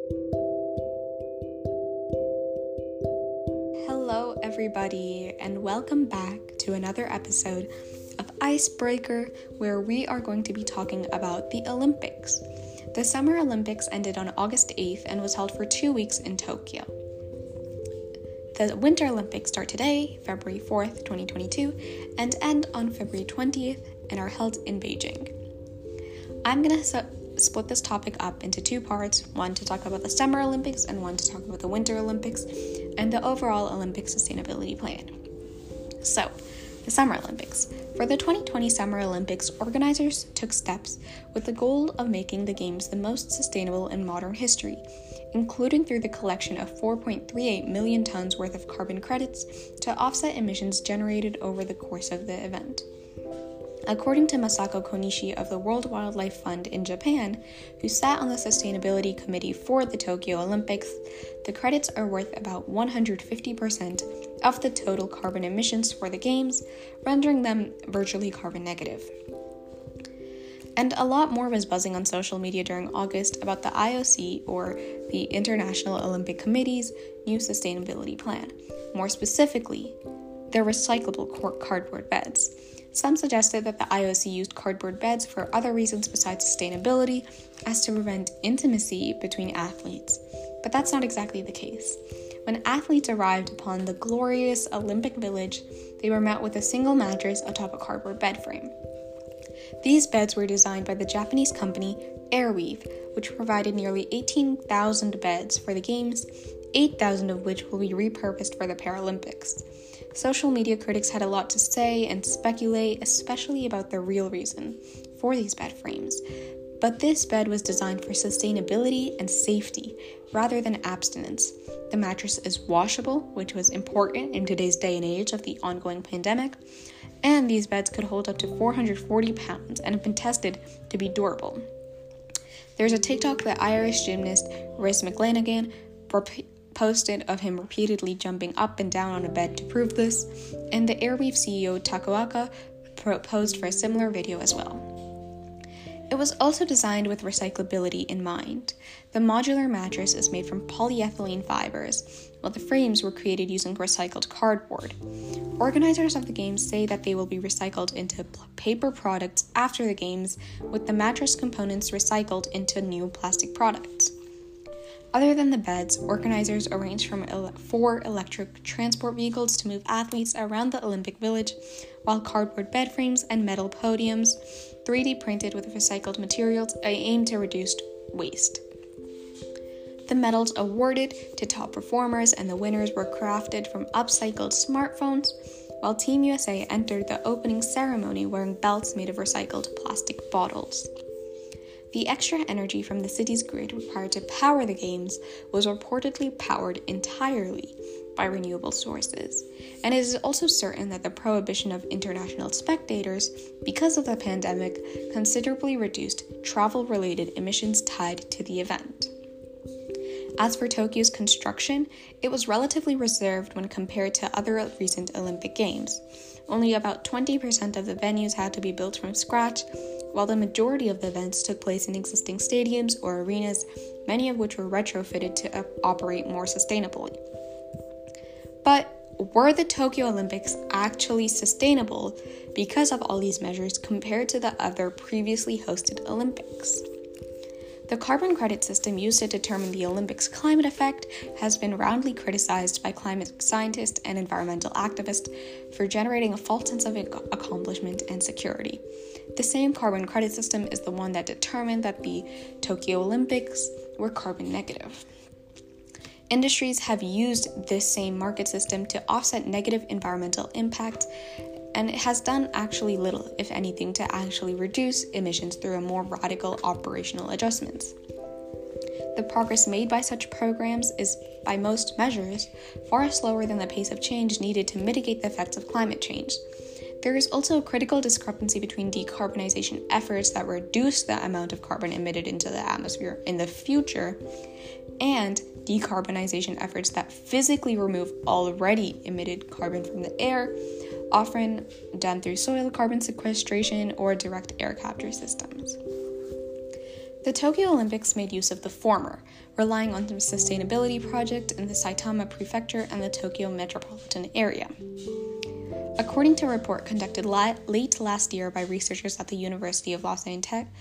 Hello, everybody, and welcome back to another episode of Icebreaker, where we are going to be talking about the Olympics. The Summer Olympics ended on August 8th and was held for 2 weeks in Tokyo. The Winter Olympics start today, February 4th, 2022, and end on February 20th and are held in Beijing. I'm going to split this topic up into two parts, one to talk about the Summer Olympics and one to talk about the Winter Olympics and the overall Olympic sustainability plan. So, the Summer Olympics. For the 2020 Summer Olympics, organizers took steps with the goal of making the Games the most sustainable in modern history, including through the collection of 4.38 million tons worth of carbon credits to offset emissions generated over the course of the event. According to Masako Konishi of the World Wildlife Fund in Japan, who sat on the sustainability committee for the Tokyo Olympics, the credits are worth about 150% of the total carbon emissions for the Games, rendering them virtually carbon negative. And a lot more was buzzing on social media during August about the IOC, or the International Olympic Committee's, new sustainability plan. More specifically, their recyclable cardboard beds. Some suggested that the IOC used cardboard beds for other reasons besides sustainability, as to prevent intimacy between athletes. But that's not exactly the case. When athletes arrived upon the glorious Olympic Village, they were met with a single mattress atop a cardboard bed frame. These beds were designed by the Japanese company Airweave, which provided nearly 18,000 beds for the Games, 8,000 of which will be repurposed for the Paralympics. Social media critics had a lot to say and speculate, especially about the real reason for these bed frames. But this bed was designed for sustainability and safety, rather than abstinence. The mattress is washable, which was important in today's day and age of the ongoing pandemic, and these beds could hold up to 440 pounds and have been tested to be durable. There's a TikTok that Irish gymnast Rhys McLanigan posted of him repeatedly jumping up and down on a bed to prove this, and the Airweave CEO Takuaka posed for a similar video as well. It was also designed with recyclability in mind. The modular mattress is made from polyethylene fibers, while the frames were created using recycled cardboard. Organizers of the Games say that they will be recycled into paper products after the Games, with the mattress components recycled into new plastic products. Other than the beds, organizers arranged for 4 electric transport vehicles to move athletes around the Olympic Village, while cardboard bed frames and metal podiums, 3D printed with recycled materials, aim to reduce waste. The medals awarded to top performers and the winners were crafted from upcycled smartphones, while Team USA entered the opening ceremony wearing belts made of recycled plastic bottles. The extra energy from the city's grid required to power the Games was reportedly powered entirely by renewable sources, and it is also certain that the prohibition of international spectators, because of the pandemic, considerably reduced travel-related emissions tied to the event. As for Tokyo's construction, it was relatively reserved when compared to other recent Olympic Games. Only about 20% of the venues had to be built from scratch, while the majority of the events took place in existing stadiums or arenas, many of which were retrofitted to operate more sustainably. But were the Tokyo Olympics actually sustainable because of all these measures compared to the other previously hosted Olympics? The carbon credit system used to determine the Olympics' climate effect has been roundly criticized by climate scientists and environmental activists for generating a false sense of accomplishment and security. The same carbon credit system is the one that determined that the Tokyo Olympics were carbon negative. Industries have used this same market system to offset negative environmental impact, and it has done actually little, if anything, to actually reduce emissions through a more radical operational adjustments. The progress made by such programs is, by most measures, far slower than the pace of change needed to mitigate the effects of climate change. There is also a critical discrepancy between decarbonization efforts that reduce the amount of carbon emitted into the atmosphere in the future and decarbonization efforts that physically remove already emitted carbon from the air, often done through soil carbon sequestration or direct air capture systems. The Tokyo Olympics made use of the former, relying on the sustainability project in the Saitama Prefecture and the Tokyo metropolitan area. According to a report conducted late last year by researchers at the University of Lausanne,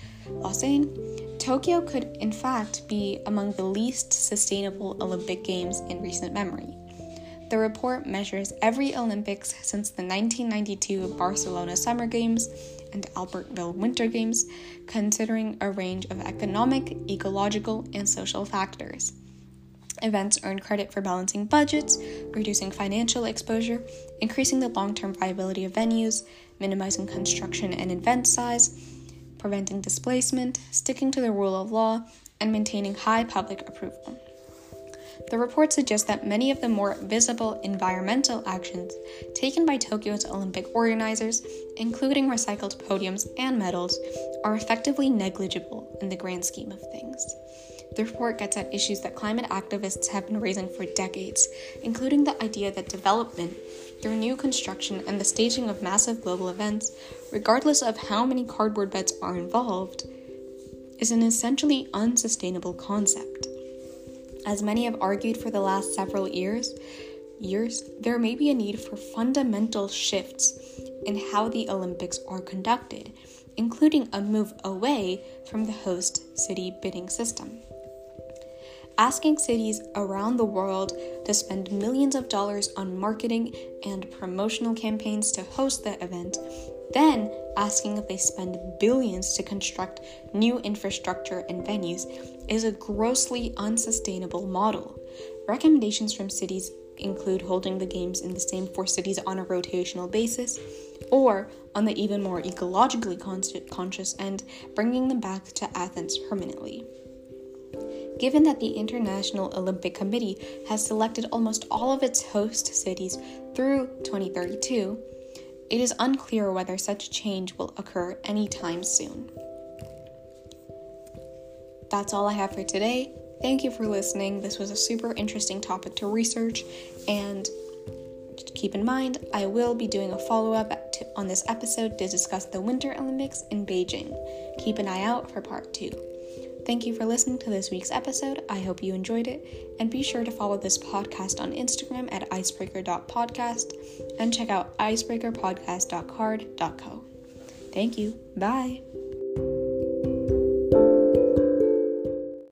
Tokyo could in fact be among the least sustainable Olympic Games in recent memory. The report measures every Olympics since the 1992 Barcelona Summer Games and Albertville Winter Games, considering a range of economic, ecological, and social factors. Events earn credit for balancing budgets, reducing financial exposure, increasing the long-term viability of venues, minimizing construction and event size, preventing displacement, sticking to the rule of law, and maintaining high public approval. The report suggests that many of the more visible environmental actions taken by Tokyo's Olympic organizers, including recycled podiums and medals, are effectively negligible in the grand scheme of things. The report gets at issues that climate activists have been raising for decades, including the idea that development, through new construction and the staging of massive global events, regardless of how many cardboard beds are involved, is an essentially unsustainable concept. As many have argued for the last several years, there may be a need for fundamental shifts in how the Olympics are conducted, including a move away from the host city bidding system. Asking cities around the world to spend millions of dollars on marketing and promotional campaigns to host the event, then asking if they spend billions to construct new infrastructure and venues, is a grossly unsustainable model. Recommendations from cities include holding the games in the same 4 cities on a rotational basis, or on the even more ecologically conscious end, bringing them back to Athens permanently. Given that the International Olympic Committee has selected almost all of its host cities through 2032, it is unclear whether such change will occur anytime soon. That's all I have for today. Thank you for listening. This was a super interesting topic to research, and keep in mind, I will be doing a follow-up on this episode to discuss the Winter Olympics in Beijing. Keep an eye out for part 2. Thank you for listening to this week's episode. I hope you enjoyed it, and be sure to follow this podcast on Instagram at icebreaker.podcast and check out icebreakerpodcast.card.co. Thank you. Bye.